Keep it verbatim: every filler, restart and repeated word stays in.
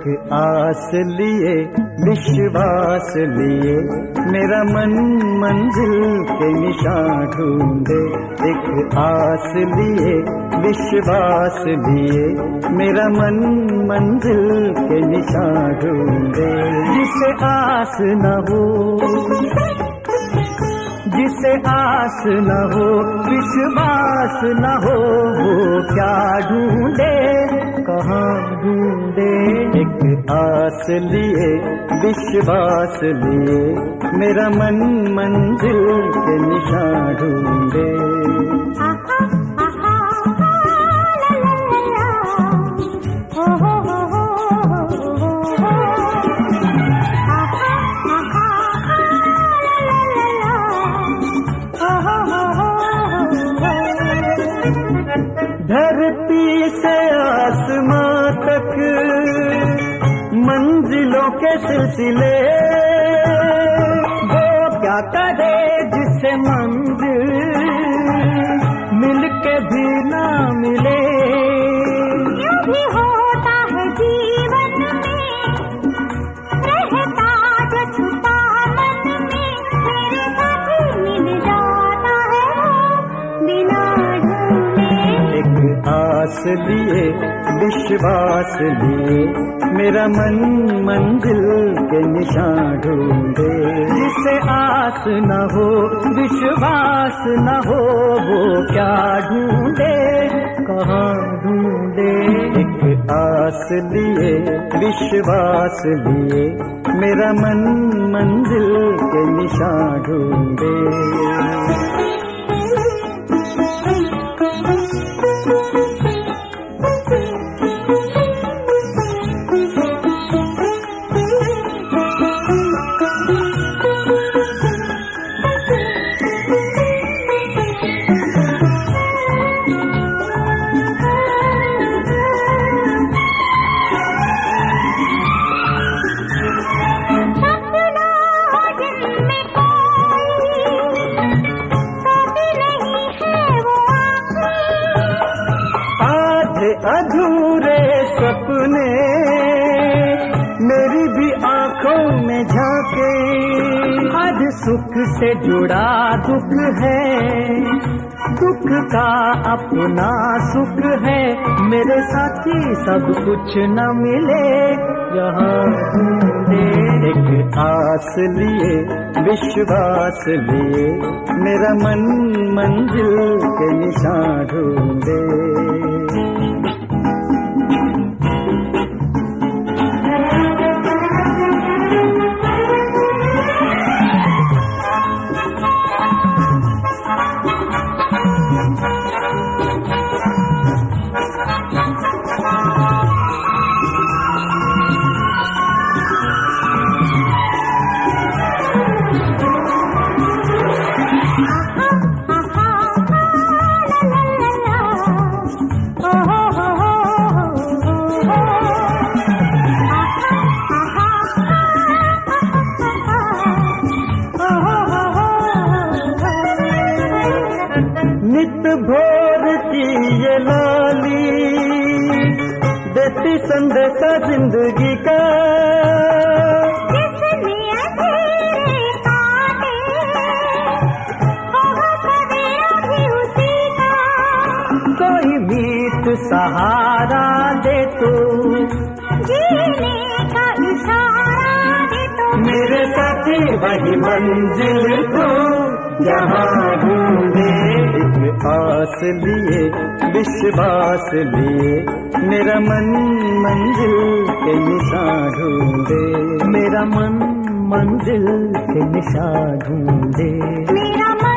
एक आस लिए विश्वास लिए मेरा मन मंजिल के निशान ढूंढे। एक आस लिए विश्वास लिए मेरा मन मंजिल के निशान ढूंढे। जिसे आस न हो जिसे आस न हो विश्वास न हो वो क्या ढूंढे कहाँ ढूंढे। एक आस लिए विश्वास लिए मेरा मन मंजिल के निशान ढूंढे। धरती से आसमां तक मंजिलों के सिलसिले वो क्या करे जिसे मंजिल मिलके भी ना मिले। यूं भी होता है जीवन में रहता जो छुपा मन में मेरे साथी मिल जाता है वो बिना आस लिए विश्वास लिए मेरा मन मंजिल के निशान ढूंढे। जिसे आस न हो विश्वास न हो वो क्या ढूंढे कहाँ ढूंढे। एक आस लिए विश्वास लिए मेरा मन मंजिल के निशान ढूंढे। अधूरे सपने मेरी भी आंखों में झांके। आज सुख से जुड़ा दुख है दुख का अपना सुख है। मेरे साथी सब कुछ न मिले यहाँ ढूंढे। एक आस लिए विश्वास लिए मेरा मन मंजिल के निशान ढूंढे। नित भोर की ये लाली देती संदेशा जिंदगी का। जिसने अंधेरे काटे होगा सवेरा भी उसी का। कोई मीत सहारा दे तो जीने का इशारा दे तो मेरे साथी वही मंजिल को जहाँ ढूंढे। एक आस लिए विश्वास लिए मेरा मन मंजिल के निशान ढूंढे। मेरा मन मंजिल के निशान ढूंढे। मेरा मन